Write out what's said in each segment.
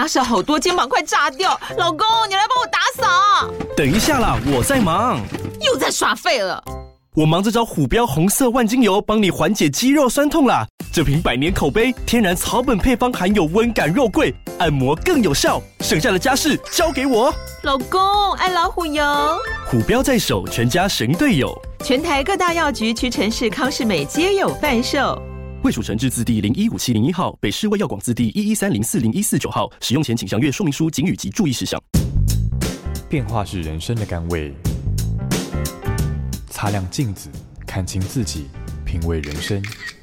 家事好多，肩膀快炸掉。老公，你来帮我打扫。 等一下啦，我在忙。 又在耍废了。 我忙着找虎标红色万金油，帮你缓解肌肉酸痛啦。这瓶100年口碑，天然草本配方，含有温感肉桂，按摩更有效。剩下的家事交给我。 老公，爱老虎油。 虎标在手，全家神队友。 全台各大药局、屈臣氏、康是美皆有贩售。 卫署成字字第015701号，北市卫药广字第113040149号。使用前请详阅说明书、警语及注意事项。 变化是人生的甘味。擦亮镜子，看清自己，品味人生。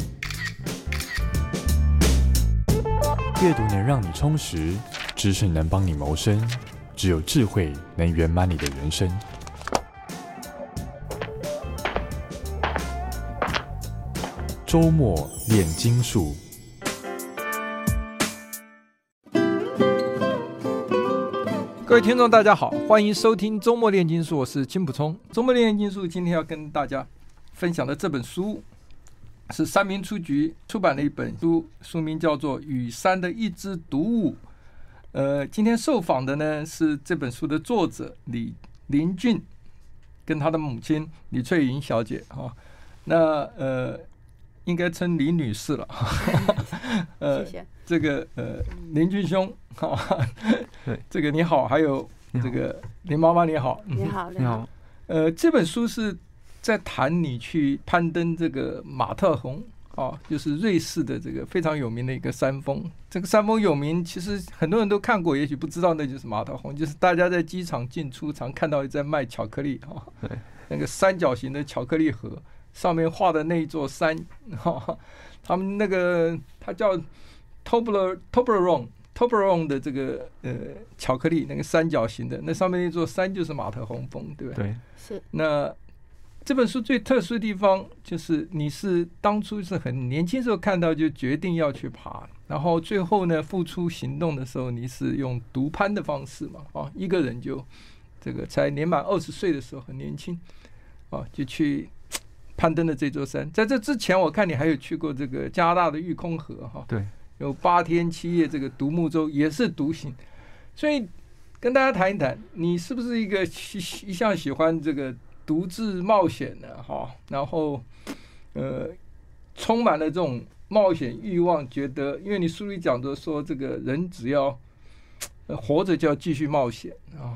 阅读能让你充实，知识能帮你谋生，只有智慧能圆满你的人生。周末炼金术。 各位听众大家好，欢迎收听周末炼金术，我是金补充。周末炼金术今天要跟大家分享的这本书是三民书局出版的一本书，书名叫做《雨山的一枝独舞》。今天受访的呢是这本书的作者林俊跟他的母亲李翠云小姐哈。那应该称李女士了。 谢谢。 这个林俊兄，对，这个你好，还有这个林妈妈你好， 你好，你好。 这本书是在谈你去攀登这个马特洪啊，就是瑞士的这个非常有名的一个山峰。这个山峰有名，其实很多人都看过，也许不知道那就是马特洪，就是大家在机场进出常看到在卖巧克力啊，对，那个三角形的巧克力盒上面画的那一座山，他们那个它叫Toblerone 的这个巧克力，那个三角形的，那上面那座山就是马特洪峰，对不对？对， 是。 那这本书最特殊的地方就是你是当初是很年轻时候看到就决定要去爬，然后最后呢付出行动的时候，你是用独攀的方式嘛，一个人就这个才年满20岁的时候很年轻就去攀登了这座山。在这之前，我看你还有去过这个加拿大的玉空河对。有8天7夜这个独木舟也是独行，所以跟大家谈一谈，你是不是一向喜欢这个独自冒险的然后充满了这种冒险欲望，觉得因为你书里讲的说这个人只要活着就要继续冒险，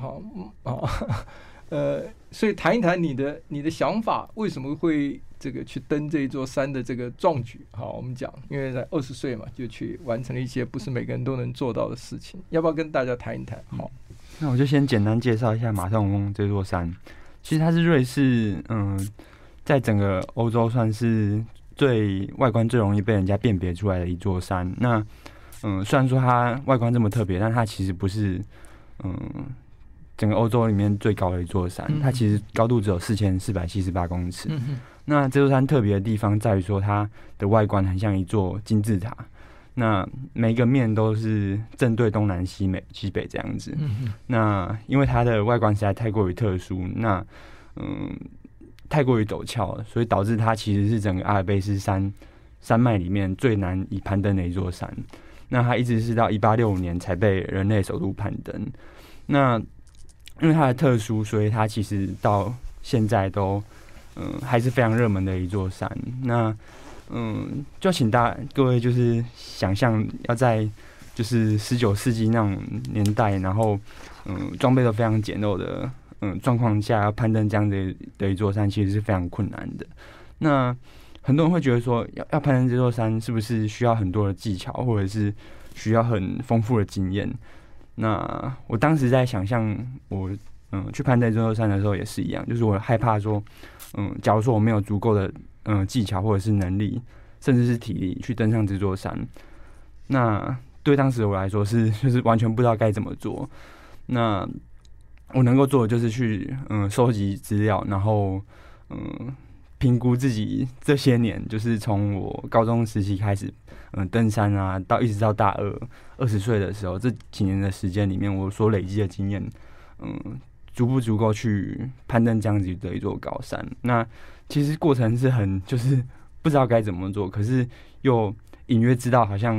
所以谈一谈你的想法，为什么会这个去登这一座山的这个壮举？好，我们讲，因为在20岁嘛，就去完成了一些不是每个人都能做到的事情，要不要跟大家谈一谈？好， 那我就先简单介绍一下马特洪峰这座山。其实它是瑞士，在整个欧洲算是外观最容易被人家辨别出来的一座山。那虽然说它外观这么特别，但它其实不是整个欧洲里面最高的一座山，它其实高度只有4478公尺。那这座山特别的地方在于说，它的外观很像一座金字塔，那每一个面都是正对东南西北这样子。那因为它的外观实在太过于特殊，那太过于陡峭了，所以导致它其实是整个阿尔卑斯山脉里面最难以攀登的一座山。那它一直是到1865年才被人类首度攀登。那因为它的特殊，所以它其实到现在都还是非常热门的一座山。那就请各位就是想象要在就是19世纪那种年代，然后装备都非常简陋的状况下要攀登这样的一座山，其实是非常困难的。那很多人会觉得说，要攀登这座山是不是需要很多的技巧，或者是需要很丰富的经验？那我当时在想象我去攀登这座山的时候也是一样，就是我害怕说假如说我没有足够的技巧或者是能力，甚至是体力去登上这座山，那对当时的我来说就是完全不知道该怎么做。那我能够做的就是去收集资料，然后评估自己这些年，就是从我高中时期开始登山啊，一直到大二20岁的时候，这几年的时间里面，我所累积的经验，足不足够去攀登这样子的一座高山。那其实过程是就是不知道该怎么做，可是又隐约知道好像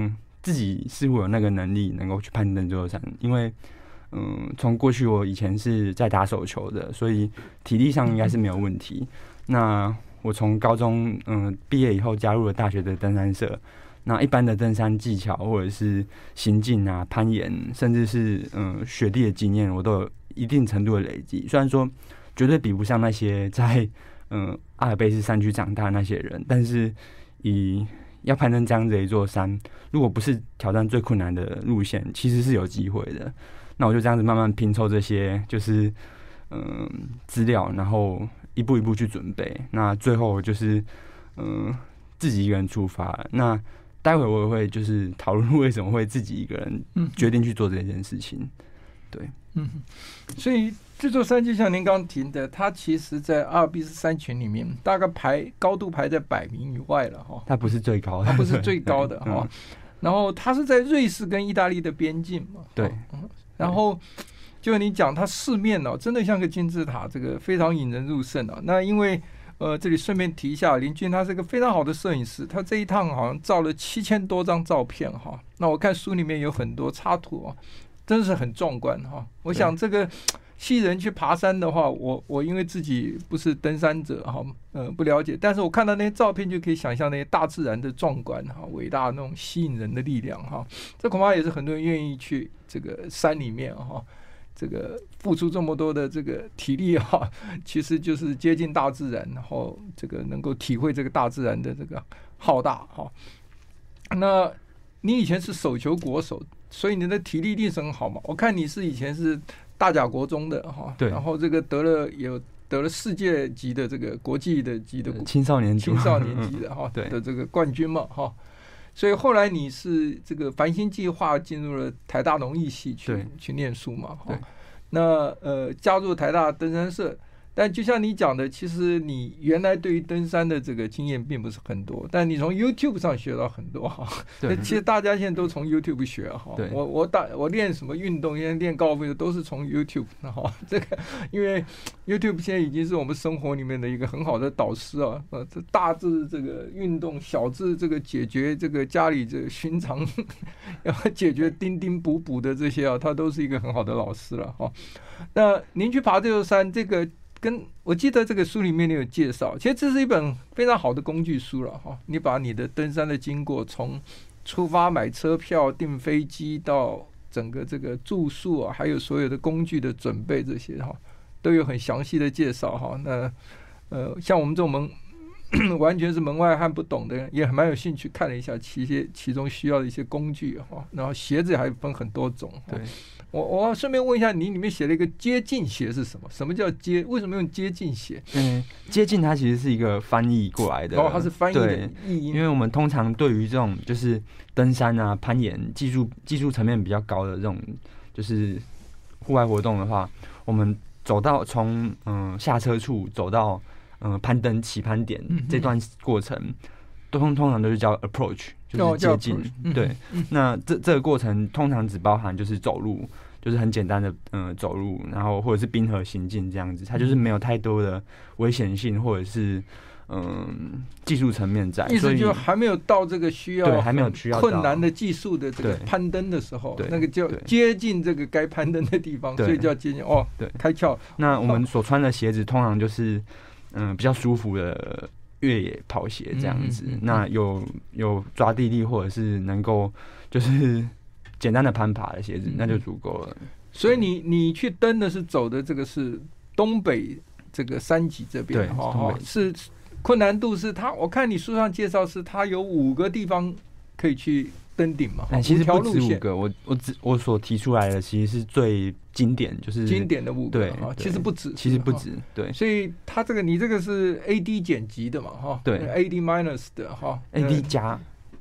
自己似乎有那个能力能够去攀登这座山，因为从过去我以前是在打手球的，所以体力上应该是没有问题。那我从高中毕业以后加入了大学的登山社，那一般的登山技巧或者是行进啊、攀岩，甚至是雪地的经验，我都有一定程度的累积。虽然说绝对比不上那些在阿尔卑斯山区长大的那些人，但是要攀登这样子的一座山，如果不是挑战最困难的路线，其实是有机会的。那我就这样子慢慢拼凑这些就是资料，然后一步一步去准备。那最后就是自己一个人出发。那待会我也会就是讨论为什么会自己一个人决定去做这件事情。对， 所以这座山就像您刚提的，它其实在阿尔卑斯山群里面大概高度排在100名以外了哈。 它不是最高的， 它不是最高的哈。然后它是在瑞士跟意大利的边境嘛。 对。 然后就你讲，它四面真的像个金字塔，这个非常引人入胜啊。那因为这里顺便提一下，林俊他是个非常好的摄影师，他这一趟好像照了7000多张照片哈。那我看书里面有很多插图啊，真是很壮观哈。我想这个西人去爬山的话，我因为自己不是登山者哈，不了解，但是我看到那些照片就可以想象那些大自然的壮观哈，伟大的那种吸引人的力量哈。这恐怕也是很多人愿意去这个山里面哈，这个付出这么多的这个体力哈，其实就是接近大自然，然后这个能够体会这个大自然的这个浩大哈。那你以前是手球国手，所以你的体力一定是很好嘛？我看你是以前是大甲国中的哈， 对， 然后这个得了世界级的这个国际的级的青少年级的哈的这个冠军嘛哈。所以后来你是这个繁星计划进入了台大农艺系去念书嘛？ 对。 那加入台大登山社，但就像你讲的，其实你原来对于登山的这个经验并不是很多，但你从 YouTube 上学到很多哈。对。其实大家现在都从 YouTube 学哈。对。我练什么运动，现在练高尔夫都是从 YouTube 哈。这个因为 YouTube 现在已经是我们生活里面的一个很好的导师啊。这大致这个运动，小至这个解决这个家里这个寻常要解决丁丁补补的这些啊，他都是一个很好的老师了哈。那您去爬这座山，这个跟我记得这个书里面你有介绍，其实这是一本非常好的工具书了哈。你把你的登山的经过，从出发买车票、订飞机到整个这个住宿啊，还有所有的工具的准备这些哈，都有很详细的介绍哈。那像我们这种完全是门外汉不懂的人，也蛮有兴趣看了一下其中需要的一些工具哈。然后鞋子还分很多种。对。我顺便问一下，你里面写了一个接近鞋是什么？什么叫接？为什么用接近鞋？ 接近它其实是一个翻译过来的。 它是翻译的意义。 因为我们通常对于这种就是登山啊、攀岩技术层面比较高的这种就是户外活动的话，我们走到从下车处走到攀登起攀点这段过程，通常都是叫 approach， 就是接近。对。那这个过程通常只包含就是走路，就是很简单的走路，然后或者是冰河行进这样子，它就是没有太多的危险性或者是技术层面在， 意思就还没有到这个需要困难的技术的这个攀登的时候，那个叫接近这个该攀登的地方，所以叫接近对，开窍。 那我们所穿的鞋子通常就是比较舒服的越野跑鞋这样子，那有抓地力或者是能够就是简单的攀爬的鞋子，那就足够了。 所以你去登的是走的这个是东北这个山脊这边，对，是困难度是它，我看你书上介绍是它有5个地方可以去登顶嘛？ 其实不止5个，我所提出来的其实是最经典，就是经典的5个，对，其实不止，对。所以它这个你这个是 AD 减级的嘛？哈，对 ，AD minus 的哈 ，AD 加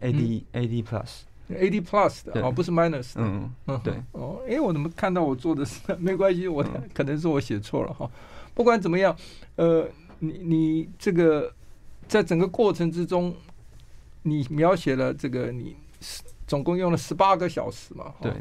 AD plus。AD plus 的不是 minus 的， 对我怎么看到我做的是没关系，可能是我写错了哈。不管怎么样，你这个在整个过程之中，你描写了这个你总共用了18个小时嘛？ 对，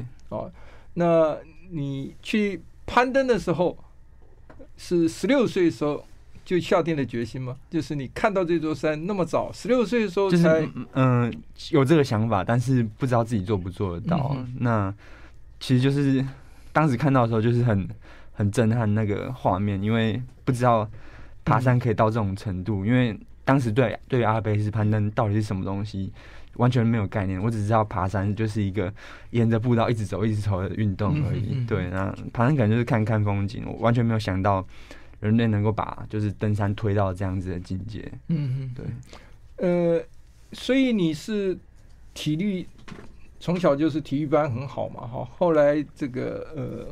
那你去攀登的时候是16岁的时候就下定了决心吗？就是你看到这座山那么早，16岁的时候就是才有这个想法，但是不知道自己做不做得到。那其实就是当时看到的时候，就是很震撼那个画面，因为不知道爬山可以到这种程度，因为当时对阿尔卑斯攀登到底是什么东西完全没有概念，我只知道爬山就是一个沿着步道一直走的运动而已。对，那爬山可能就是看看风景，我完全没有想到人类能够把就是登山推到这样子的境界。 对。所以你是体力从小就是体育班很好嘛，哈，后来这个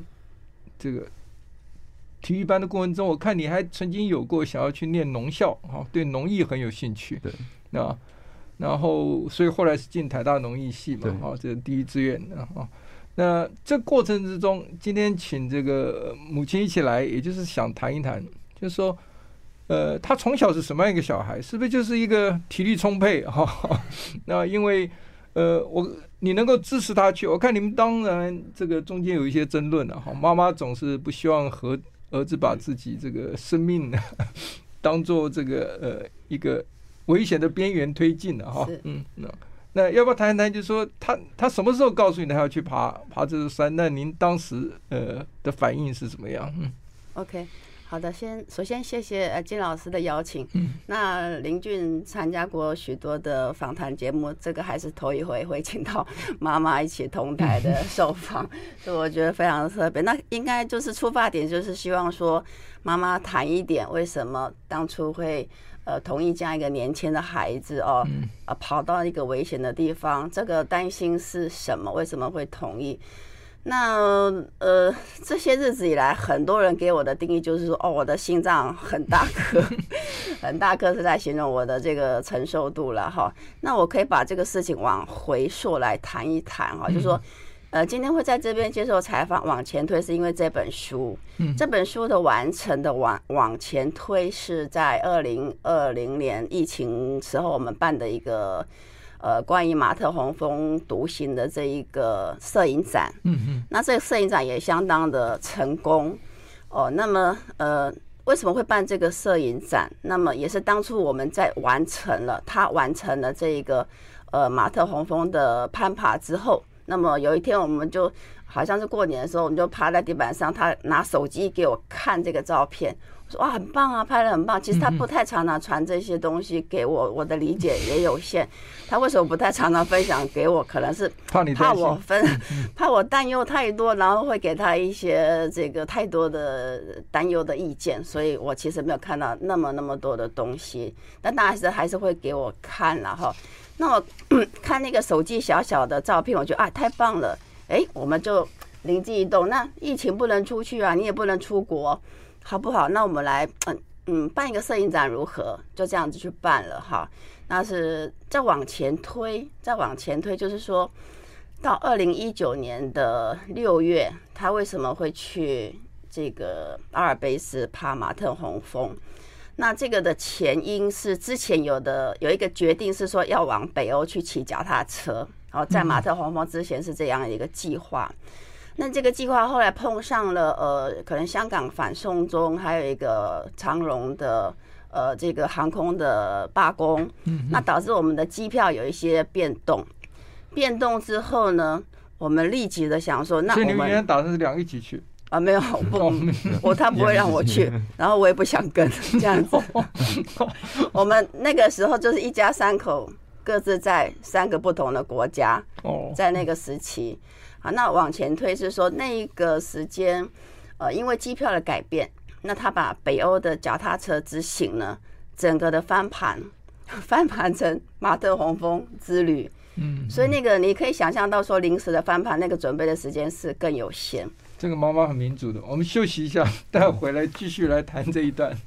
体育班的过程中，我看你还曾经有过想要去念农校，哈，对农艺很有兴趣。 对， 然后所以后来是进台大农艺系嘛，哈，这是第一志愿的哈。那这过程之中，今天请这个母亲一起来，也就是想谈一谈，就是说，他从小是什么样一个小孩？是不是就是一个体力充沛哈？那因为你能够支持他去，我看你们当然这个中间有一些争论了哈。妈妈总是不希望和儿子把自己这个生命当做这个一个危险的边缘推进了哈。那要不要谈一谈，就是说他什么时候告诉你他要去爬这座山？那您当时的反应是怎么样 ？OK， 好的，首先谢谢金老师的邀请。那林俊参加过许多的访谈节目，这个还是头一回会请到妈妈一起同台的受访，所以我觉得非常特别。那应该就是出发点就是希望说妈妈谈一点为什么当初会同意这样一个年轻的孩子跑到一个危险的地方，这个担心是什么？为什么会同意？那这些日子以来，很多人给我的定义就是说，我的心脏很大颗，很大颗是在形容我的这个承受度了哈。那我可以把这个事情往回溯来谈一谈哈，就是说。今天会在这边接受采访，往前推是因为这本书，这本书的完成的往前推是在2020年疫情时候我们办的一个关于马特洪峰独行的这一个摄影展，那这个摄影展也相当的成功那么为什么会办这个摄影展？那么也是当初我们在他完成了这一个马特洪峰的攀爬之后。那么有一天，我们就好像是过年的时候，我们就趴在地板上，他拿手机给我看这个照片，我说哇，很棒啊，拍得很棒。其实他不太常常传这些东西给我，我的理解也有限。他为什么不太常常分享给我？可能是怕我担忧太多，然后会给他一些这个太多的担忧的意见，所以我其实没有看到那么多的东西。但当然还是会给我看了哈。那我看那个手机小小的照片，我觉得太棒了，我们就灵机一动，那疫情不能出去啊，你也不能出国，好不好？那我们来办一个摄影展如何？就这样子去办了哈。那是再往前推，就是说到2019年的6月，他为什么会去这个阿尔卑斯爬马特洪峰？那这个的前因是之前有一个决定是说要往北欧去骑脚踏车，在马特洪峰之前是这样的一个计划。那这个计划后来碰上了可能香港反送中，还有一个长荣的这个航空的罢工，那导致我们的机票有一些变动之后呢，我们立即的想说，那我们所以你们原来打算是2个一起去？ 没有，他不会让我去，然后我也不想跟这样子。我们那个时候就是一家3口，各自在3个不同的国家，在那个时期。好，那往前推是说那一个时间，因为机票的改变，那他把北欧的脚踏车之行呢，整个的翻盘成马特洪峰之旅。所以那个你可以想象到说临时的翻盘，那个准备的时间是更有限。 这个妈妈很民主的，我们休息一下，待会回来继续来谈这一段。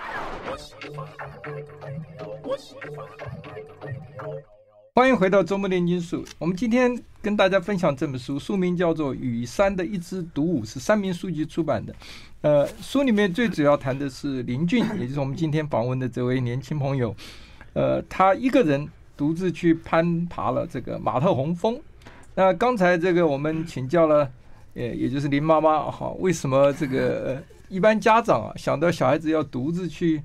欢迎回到周末炼金术。我们今天跟大家分享这本书，书名叫做《与山的一枝独舞》，是三民书局出版的。书里面最主要谈的是林俊，也就是我们今天访问的这位年轻朋友。他一个人独自去攀爬了这个马特洪峰。那刚才这个我们请教了。也就是林妈妈为什么这个一般家长想到小孩子要独自去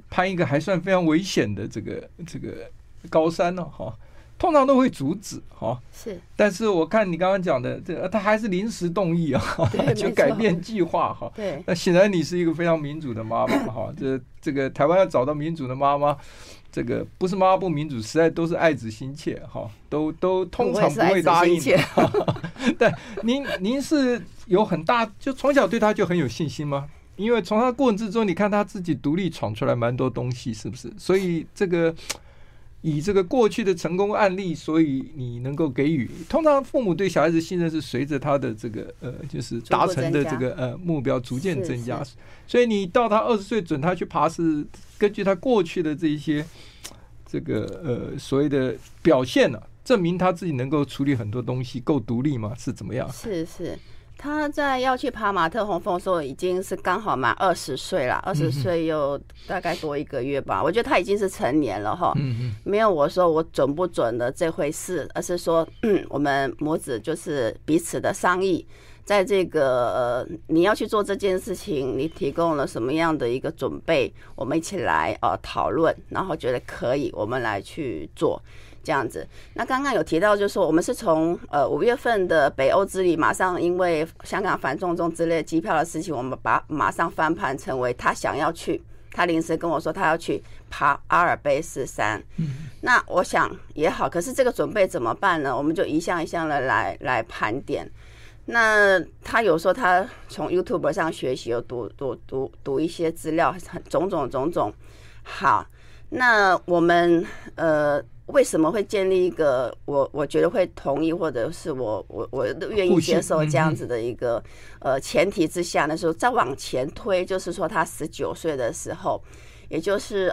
攀一个还算非常危险的这个高山呢，通常都会阻止， 是。但是我看你刚刚讲的，他还是临时动议啊，就改变计划哈。 对。 那显然你是一个非常民主的妈妈哈，这个台湾要找到民主的妈妈，这个不是妈妈不民主，实在都是爱子心切哈，都通常不会答应。对，您是有很大，就从小对他就很有信心吗？因为从他过程之中，你看他自己独立闯出来蛮多东西，是不是？所以以这个过去的成功案例，所以你能够给予，通常父母对小孩子信任是随着他的这个就是达成的这个目标逐渐增加，所以你到他20岁准他去爬，是根据他过去的这一些这个所谓的表现呢，证明他自己能够处理很多东西，够独立吗？是怎么样？ 是。他在要去爬马特洪峰的时候，已经是刚好满20岁了，20岁又大概多1个月吧。我觉得他已经是成年了哈，没有我说我准不准的这回事，而是说我们母子就是彼此的商议，在这个你要去做这件事情，你提供了什么样的一个准备，我们一起来讨论，然后觉得可以，我们来去做。这样子，那刚刚有提到，就是说我们是从5月份的北欧之旅，马上因为香港反送中之类机票的事情，我们马上翻盘成为他想要去，他临时跟我说他要去爬阿尔卑斯山。那我想也好，可是这个准备怎么办呢？我们就一项一项的来盘点。那他有说他从 YouTube 上学习，有读一些资料，种种。好，那我们为什么会建立一个我觉得会同意，或者是我愿意接受这样子的一个前提之下的时候，再往前推，就是说他19岁的时候，也就是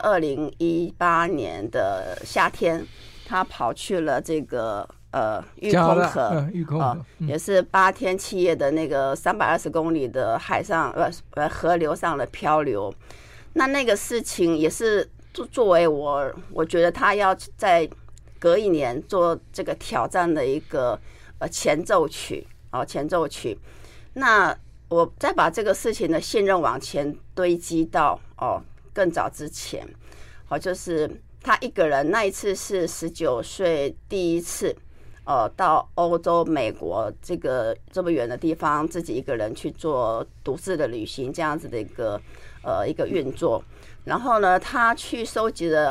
2018年的夏天，他跑去了这个玉空河，也是8天7夜的那个320公里的海上河流上的漂流。那个事情也是作为我觉得他要在隔一年做这个挑战的一个前奏曲。那我再把这个事情的信任往前堆积到更早之前，就是他一个人那一次是19岁第一次到欧洲、美国这么远的地方，自己一个人去做独自的旅行，这样子的一个运作。然后呢，他去收集了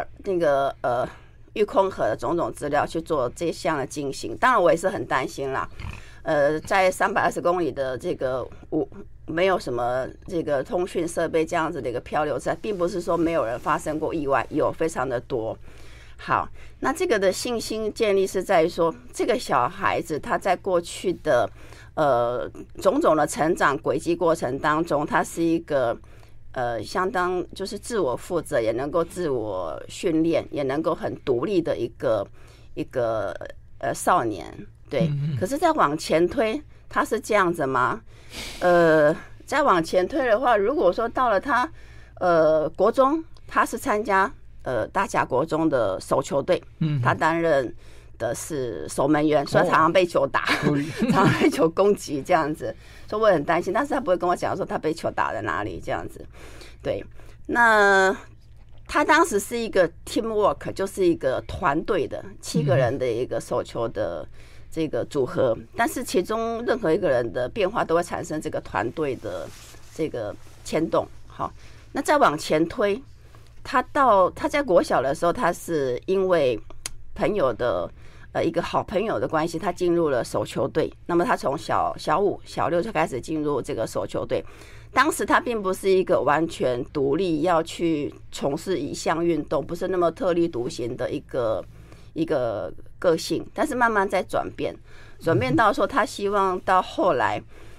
玉空河的种种资料，去做这项的进行。当然，我也是很担心啦。在320公里的这个没有什么这个通讯设备这样子的一个漂流在，并不是说没有人发生过意外，有非常的多。好，那这个的信心建立是在于说，这个小孩子他在过去的种种的成长轨迹过程当中，他是一个相当就是自我负责，也能够自我训练，也能够很独立的一个少年。对，可是再往前推，他是这样子吗？再往前推的话，如果说到了他国中，他是参加大甲国中的手球队，他担任的是守门员，所以常常被球打，常常被球攻击这样子，所以我很担心。但是他不会跟我讲说他被球打在哪里这样子。对，那他当时是一个 teamwork， 就是一个团队的7个人的一个手球的这个组合，但是其中任何一个人的变化都会产生这个团队的这个牵动。好，那再往前推，他在国小的时候，他是因为朋友的一个好朋友的关系，他进入了手球队。那么他从小5、小6就开始进入这个手球队。当时他并不是一个完全独立要去从事一项运动，不是那么特立独行的一个个性，但是慢慢在转变到说他希望到后来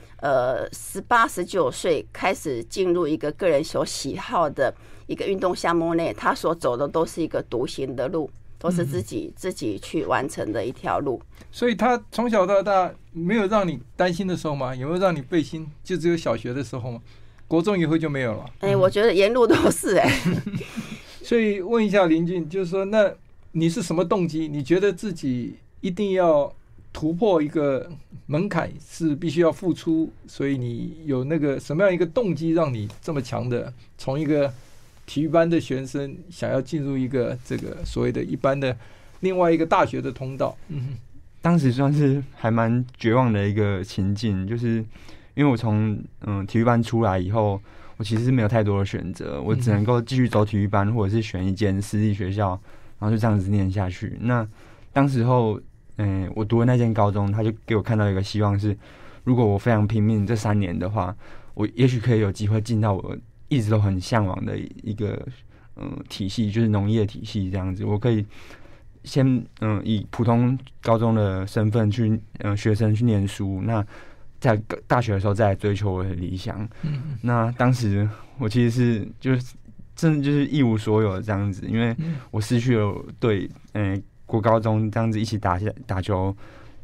18、19岁开始进入一个个人所喜好的一个运动项目内，他所走的都是一个独行的路，都是自己去完成的一条路。 所以他从小到大没有让你担心的时候吗？有没有让你背心？就只有小学的时候吗？国中以后就没有了？ 我觉得沿路都是所以问一下林俊，就是说，那你是什么动机？你觉得自己一定要突破一个门槛，是必须要付出，所以你有那个什么样一个动机，让你这么强的从一个体育班的学生想要进入一个这个所谓的一般的另外一个大学的通道。 当时算是还蛮绝望的一个情境，就是因为我从体育班出来以后，我其实是没有太多的选择，我只能够继续走体育班，或者是选一间私立学校，然后就这样子念下去。那当时候，我读的那间高中，他就给我看到一个希望是，如果我非常拼命这3年的话，我也许可以有机会进到我一直都很向往的一个体系，就是农业体系这样子，我可以先以普通高中的身份去学生去念书，那在大学的时候再来追求我的理想。那当时我其实是就是真的就是一无所有的这样子，因为我失去了对国高中这样子一起打球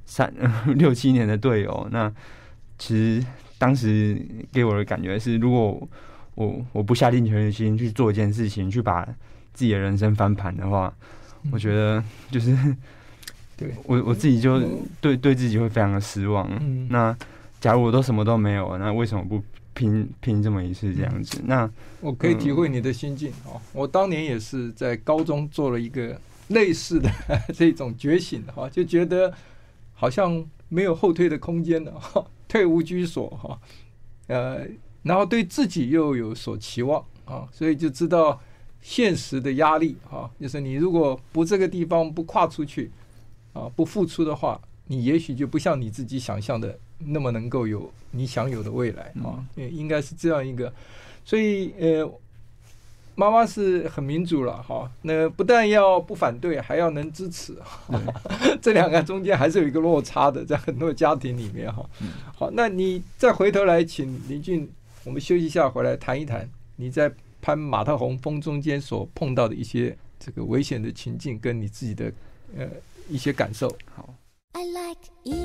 6、7年的队友。那其实当时给我的感觉是，如果我不下定决心去做一件事情，去把自己的人生翻盘的话，我觉得就是对我自己就对自己会非常的失望。那假如我都什么都没有，那为什么不拼这么一次这样子？那我可以体会你的心境。我当年也是在高中做了一个类似的这种觉醒，就觉得好像没有后退的空间了，退无居所，然后对自己又有所期望，所以就知道现实的压力，就是你如果不这个地方不跨出去，不付出的话，你也许就不像你自己想象的那么能够有你想有的未来，应该是这样一个。所以妈妈是很民主了，那不但要不反对，还要能支持，这两个中间还是有一个落差的，在很多家庭里面。好，那你再回头来请林俊，我们休息一下，回来谈一谈你在攀马特洪峰中间所碰到的一些这个危险的情境，跟你自己的一些感受。好。I like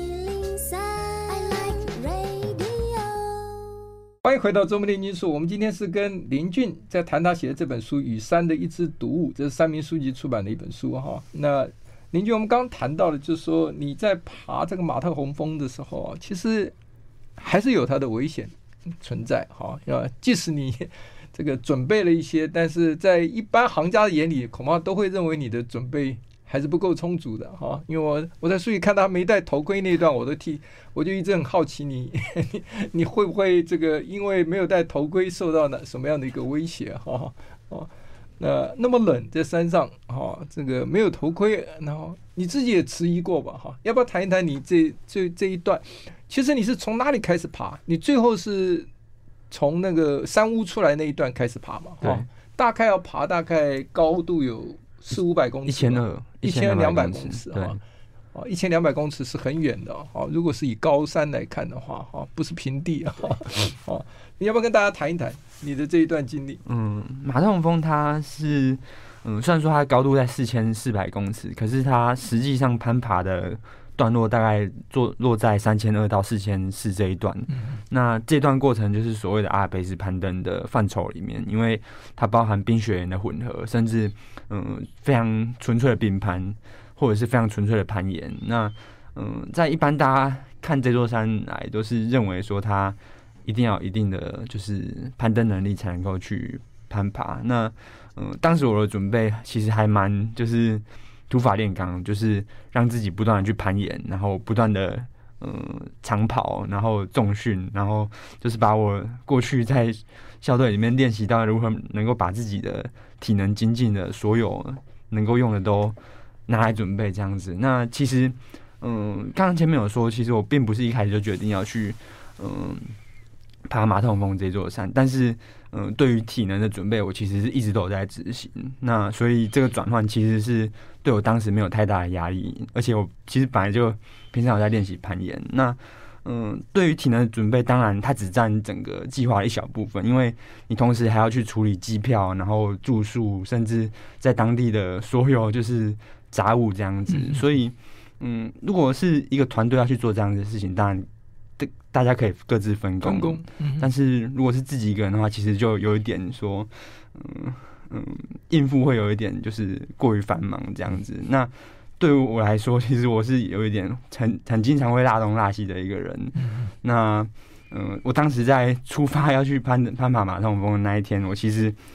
103, I like radio。 欢迎回到周末炼金术，我们今天是跟林俊在谈他写的这本书《与山的一枝独舞》，这是三民书籍出版的一本书。那林俊，我们刚刚谈到了，就是说你在爬这个马特洪峰的时候，其实还是有它的危险存在。即使你这个准备了一些，但是在一般行家的眼里，恐怕都会认为你的准备还是不够充足的。因为我在书里看他没戴头盔那一段，我就一直很好奇你会不会这个因为没有戴头盔受到什么样的一个威胁。那么冷在山上，这个没有头盔，然后你自己也迟疑过吧？要不要谈一谈你这一段？其实你是从哪里开始爬？你最后是从那个山屋出来那一段开始爬嘛？大概要爬大概高度有400-500公尺，1200公尺。1200公尺是很远的。如果是以高山来看的话，不是平地。你要不要跟大家谈一谈你的这一段经历？ 马特洪峰它是虽然说它的高度在4400公尺，可是它实际上攀爬的段落大概落在3200到4400这一段。那这段过程就是所谓的阿尔卑斯攀登的范畴里面，因为它包含冰雪岩的混合，甚至非常纯粹的冰攀，或者是非常纯粹的攀岩。那在一般大家看这座山来，都是认为说它一定要有一定的就是攀登能力才能够去攀爬。那当时我的准备其实还蛮就是土法炼钢，就是让自己不断的去攀岩，然后不断的长跑，然后重训，然后就是把我过去在校队里面练习到如何能够把自己的体能精进的所有能够用的都拿来准备这样子。那其实刚刚前面有说，其实我并不是一开始就决定要去爬马特洪峰这座山，但是对于体能的准备，我其实是一直都有在执行。那所以这个转换其实是对我当时没有太大的压力，而且我其实本来就平常有在练习攀岩。那对于体能的准备，当然它只占整个计划的一小部分，因为你同时还要去处理机票，然后住宿，甚至在当地的所有就是杂物这样子。所以如果是一个团队要去做这样的事情，当然大家可以各自分工。但是如果是自己一个人的话，其实就有一点说应付会有一点就是过于繁忙这样子。那对于我来说，其实我是有一点很经常会大东大西的一个人。那我当时在出发要去攀爬马特洪峰的那一天，我其实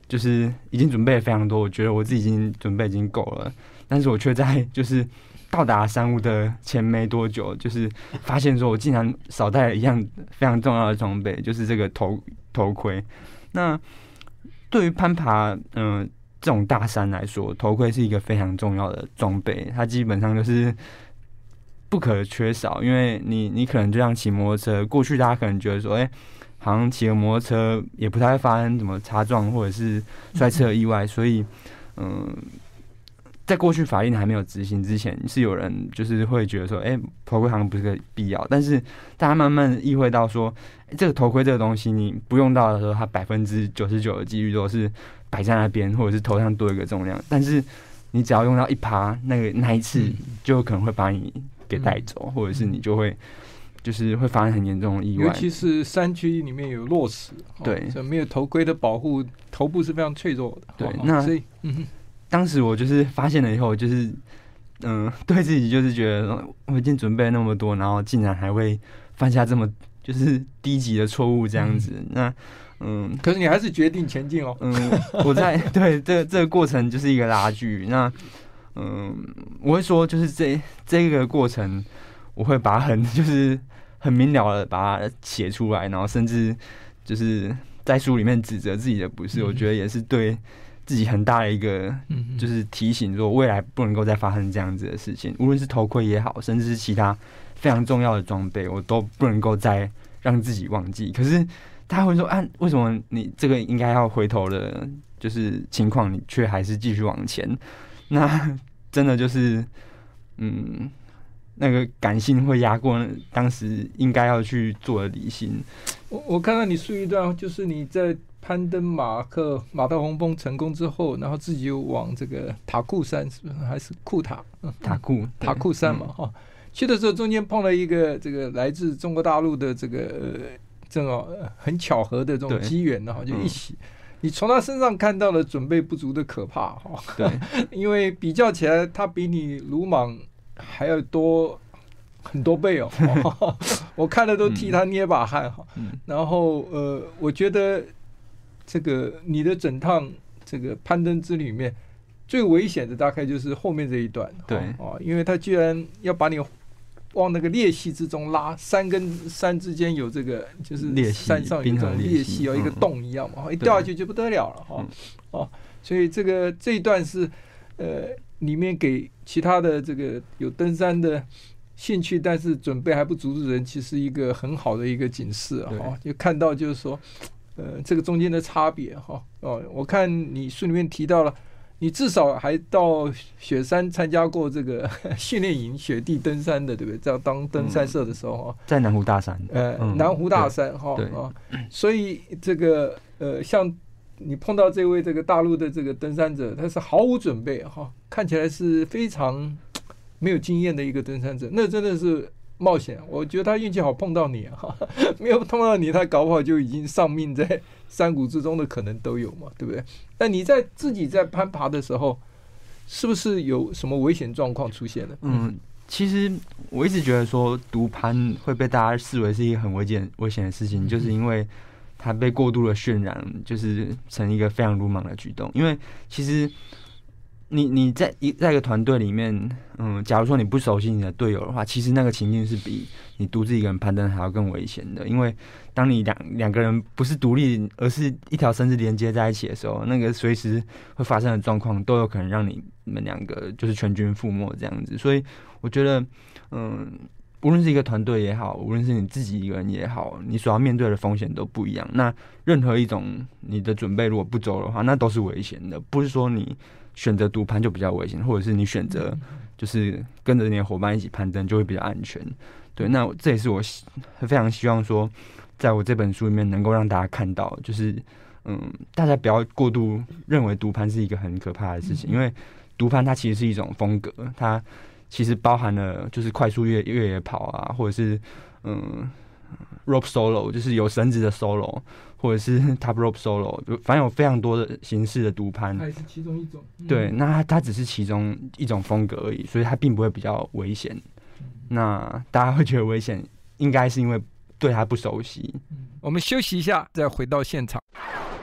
就是已经准备了非常多，我觉得我自己已经准备已经够了，但是我却在就是到达山屋的前没多久，就是发现说我竟然少带了一样非常重要的装备，就是这个头盔。那对于攀爬这种大山来说，头盔是一个非常重要的装备，它基本上就是不可缺少，因为你可能就像骑摩托车，过去大家可能觉得说，好像骑个摩托车也不太会发生什么擦撞或者是摔车的意外，所以在过去法令还没有执行之前，是有人就是会觉得说，头盔好像不是个必要，但是大家慢慢意会到说，这个头盔这个东西你不用到的时候，它99%的几率都是摆在那边，或者是头上多一个重量，但是你只要用到1%，那一次就可能会把你给带走，或者是你就会发生很严重的意外， 尤其是山区里面有落石， 对， 所以没有头盔的保护，头部是非常脆弱的。 对，那所以当时我就是发现了以后，就是对自己就是觉得我已经准备了那么多，然后竟然还会犯下这么就是低级的错误这样子。那可是你还是决定前进哦。 我在对这个过程就是一个拉锯。那我会说就是这个过程，我会把它很明了的把它写出来，然后甚至就是在书里面指责自己的不是，我觉得也是对自己很大的一个就是提醒，说未来不能够再发生这样子的事情，无论是头盔也好，甚至是其他非常重要的装备，我都不能够再让自己忘记。可是他会说为什么你这个应该要回头的就是情况，你却还是继续往前？那真的就是那个感性会压过当时应该要去做的理性。 我看到你书一段，就是你在攀登马特洪峰成功之后，然后自己又往这个塔库山，是不是还是库塔？塔库山嘛，去的时候中间碰了一个这个来自中国大陆的这个正好很巧合的这种机缘，然后就一起。你从他身上看到了准备不足的可怕，对，因为比较起来，他比你鲁莽还要多很多倍哦。我看了都替他捏把汗哈。然后我觉得这个你的整趟这个攀登之旅里面最危险的大概就是后面这一段，对因为他居然要把你往那个裂隙之中拉，山跟山之间有这个就是山上有一种裂隙，有一个洞一样嘛，一掉下去就不得了了所以这一段是里面给其他的这个有登山的兴趣但是准备还不足的人，其实一个很好的一个警示就看到就是说这个中间的差别我看你书里面提到了。你至少还到雪山参加过这个训练营，雪地登山的，对不对？在当登山社的时候在南湖大山， 南湖大山所以这个像你碰到这位这个大陆的这个登山者，他是毫无准备看起来是非常没有经验的一个登山者，那真的是冒险。我觉得他运气好碰到你没有碰到你，他搞不好就已经丧命在山谷之中的可能都有嘛，对不对？那你自己在攀爬的时候，是不是有什么危险状况出现呢？ 其实我一直觉得说独攀会被大家视为是一个很危险的事情，就是因为它被过度的渲染，就是成一个非常鲁莽的举动。因为其实你在一个团队里面，假如说你不熟悉你的队友的话，其实那个情境是比你独自一个人攀登还要更危险的。因为当你两个人不是独立，而是一条绳子连接在一起的时候，那个随时会发生的状况都有可能让你们两个就是全军覆没这样子。所以我觉得，无论是一个团队也好，无论是你自己一个人也好，你所要面对的风险都不一样。那任何一种你的准备如果不周的话，那都是危险的。不是说你选择独攀就比较危险，或者是你选择就是跟着你的伙伴一起攀登就会比较安全。对，那这也是我非常希望说，在我这本书里面能够让大家看到，就是大家不要过度认为独攀是一个很可怕的事情，因为独攀它其实是一种风格，它其实包含了就是快速越野跑啊，或者是rope solo， 就是有绳子的 solo， 或者是 top rope solo， 反正有非常多的形式的独攀， 它也是其中一种。 对，那它只是其中一种风格而已，所以它并不会比较危险。那大家会觉得危险，应该是因为对它不熟悉。 我们休息一下，再回到现场。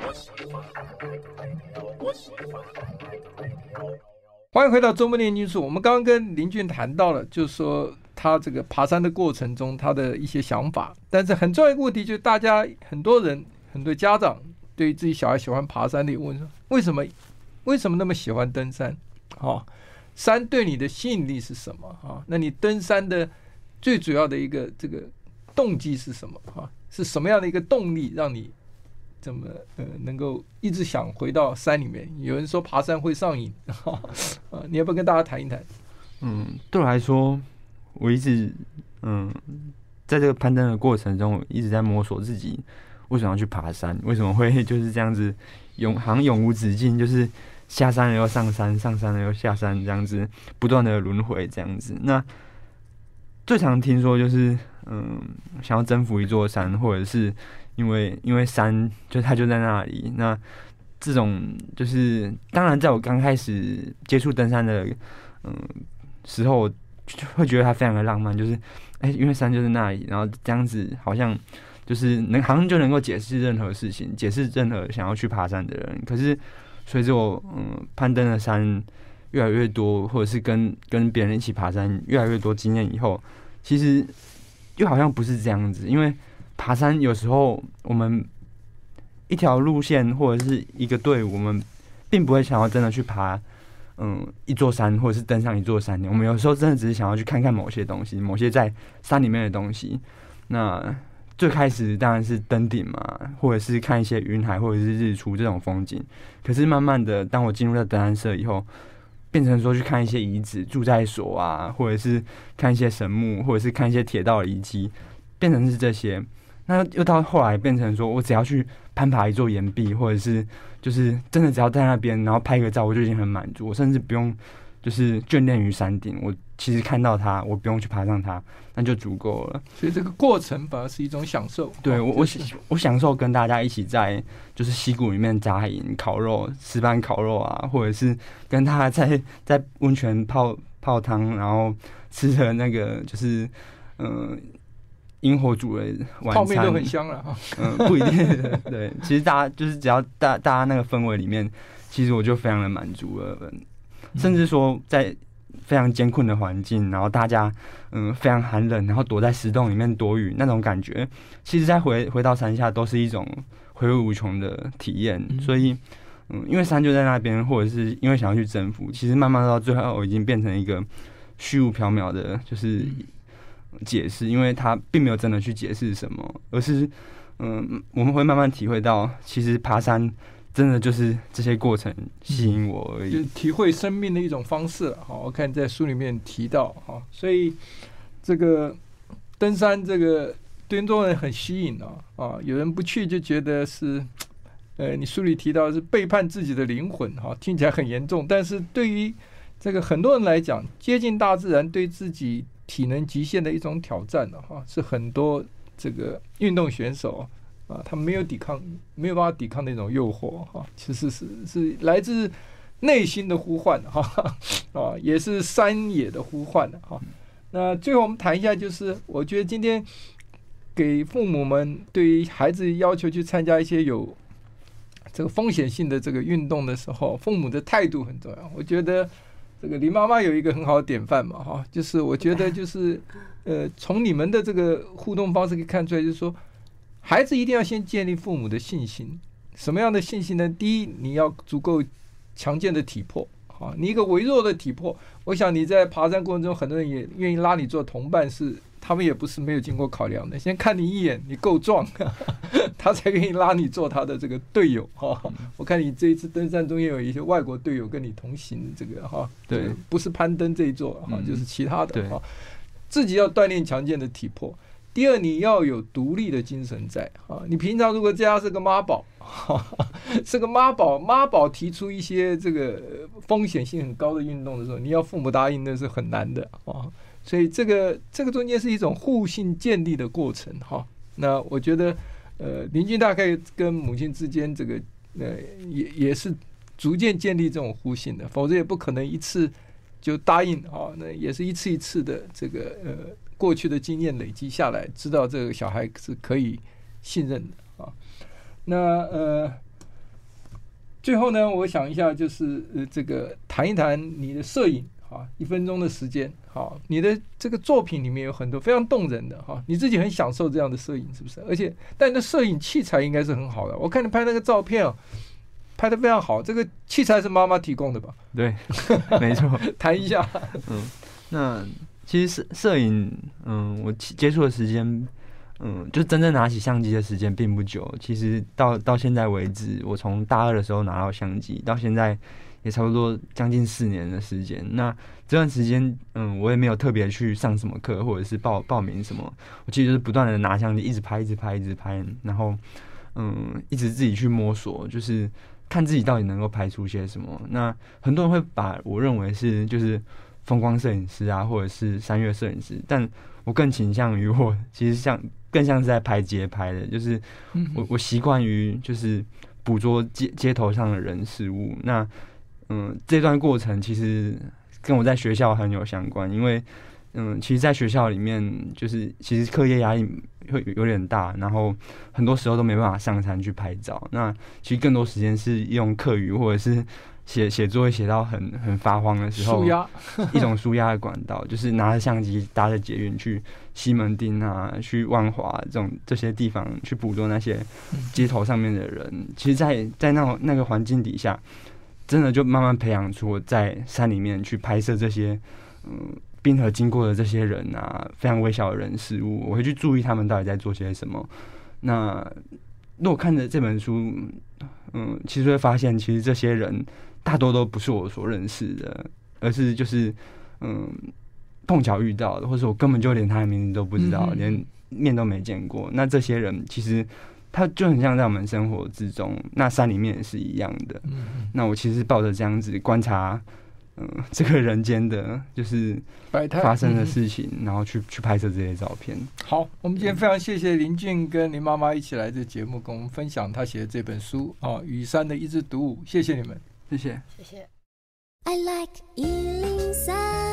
欢迎回到周末念经术。我们刚刚跟林俊谈到了，就是说他这个爬山的过程中他的一些想法，但是很重要一个问题就是大家很多人很多家长对于自己小孩喜欢爬山的问说，为什么那么喜欢登山？山对你的吸引力是什么？那你登山的最主要的一个这个动机是什么？是什么样的一个动力让你怎么能够一直想回到山里面？有人说爬山会上瘾，你要不要跟大家谈一谈？ 对我来说，我一直在这个攀登的过程中，我一直在摸索自己为什么要去爬山，为什么会就是这样子好像永无止境，就是下山了又上山，上山了又下山，这样子不断的轮回这样子。那最常听说就是想要征服一座山，或者是因为山它就在那里。那这种就是当然在我刚开始接触登山的时候，我就会觉得它非常的浪漫，就是因为山就在那里，然后这样子好像就是好像就能够解释任何事情，解释任何想要去爬山的人。可是随着我攀登的山越来越多，或者是跟别人一起爬山越来越多经验以后，其实又好像不是这样子。因为爬山有时候我们一条路线或者是一个队伍，我们并不会想要真的去爬一座山，或者是登上一座山。我们有时候真的只是想要去看看某些东西，某些在山里面的东西。那最开始当然是登顶嘛，或者是看一些云海或者是日出这种风景。可是慢慢的，当我进入到登山社以后，变成说去看一些遗址、住宅所啊，或者是看一些神木，或者是看一些铁道的遗迹，变成是这些。那又到后来变成说我只要去攀爬一座岩壁，或者是就是真的只要在那边，然后拍个照，我就已经很满足。我甚至不用就是眷恋于山顶，我其实看到它，我不用去爬上它，那就足够了。 所以这个过程反而是一种享受。 对，我享受跟大家一起在就是溪谷里面扎营、烤肉、石板烤肉啊，或者是跟他在温泉泡汤，然后吃的那个就是萤火煮的晚餐， 泡面都很香了不一定。对，其实大家就是只要大家那个氛围里面，其实我就非常的满足了。甚至说在非常艰困的环境，然后大家非常寒冷，然后躲在石洞里面躲雨那种感觉，其实再回到山下都是一种回味无穷的体验。所以因为山就在那边，或者是因为想要去征服，其实慢慢到最后已经变成一个虚无缥缈的，就是解释，因为它并没有真的去解释什么，而是我们会慢慢体会到，其实爬山真的就是这些过程吸引我而已， 就是体会生命的一种方式。我看在书里面提到所以这个登山这个对很多人很吸引有人不去就觉得是你书里提到是背叛自己的灵魂听起来很严重，但是对于这个很多人来讲，接近大自然对自己体能极限的一种挑战是很多这个运动选手他们没有办法抵抗那种诱惑其实是来自内心的呼唤也是山野的呼唤那最后我们谈一下，就是我觉得今天给父母们对于孩子要求去参加一些有这个风险性的这个运动的时候，父母的态度很重要。我觉得这个林妈妈有一个很好的典范嘛就是我觉得就是从你们的这个互动方式可以看出来，就是说孩子一定要先建立父母的信心。什么样的信心呢？第一，你要足够强健的体魄你一个微弱的体魄，我想你在爬山过程中，很多人也愿意拉你做同伴，是他们也不是没有经过考量的。先看你一眼，你够壮他才愿意拉你做他的这个队友我看你这一次登山中也有一些外国队友跟你同行，这个对， 不是攀登这一座就是其他的自己要锻炼强健的体魄。第二，你要有独立的精神在你平常如果家是个妈宝是个妈宝提出一些这个风险性很高的运动的时候，你要父母答应那是很难的所以这个中间是一种互信建立的过程那我觉得林俊大概跟母亲之间这个也是逐渐建立这种互信的，否则也不可能一次就答应那也是一次一次的这个过去的经验累积下来，知道这个小孩是可以信任的那最后呢，我想一下，就是这个谈一谈你的摄影啊，1分钟的时间，好，你的这个作品里面有很多非常动人的哈，你自己很享受这样的摄影，是不是？而且，但你的摄影器材应该是很好的，我看你拍那个照片啊，拍得非常好，这个器材是妈妈提供的吧？ 对，没错。 谈一下。 那其实摄影，我接触的时间。就真正拿起相机的时间并不久。其实到现在为止，我从大2的时候拿到相机，到现在也差不多将近4年的时间。那这段时间，我也没有特别去上什么课，或者是报名什么。我其实就是不断的拿相机，一直拍，然后一直自己去摸索，就是看自己到底能够拍出些什么。那很多人会把我认为是就是风光摄影师啊，或者是山岳摄影师，但我更倾向于我其实更像是在拍街拍的，就是我习惯于就是捕捉街头上的人事物。那这段过程其实跟我在学校很有相关，因为其实在学校里面就是其实课业压力会有点大，然后很多时候都没办法上山去拍照。那其实更多时间是用课余或者是写作业写到很发慌的时候，一种抒压的管道，就是拿着相机搭着捷运去西门町啊，去万华这些地方去捕捉那些街头上面的人。其实在那个环境底下，真的就慢慢培养出我在山里面去拍摄这些冰河经过的这些人啊，非常微小的人事物，我会去注意他们到底在做些什么。那如果看着这本书，其实会发现，其实这些人大多都不是我所认识的，而是就是碰巧遇到的，或者我根本就连他的名字都不知道，连面都没见过。那这些人其实他就很像在我们生活之中，那山里面也是一样的。那我其实抱着这样子观察这个人间的就是发生的事情，然后去拍摄这些照片。 好，我们今天非常谢谢林俊跟林妈妈一起来这节目，跟我们分享他写的这本书啊，《雨山的一枝独舞》。谢谢你们， 谢谢， 谢谢。 I like 103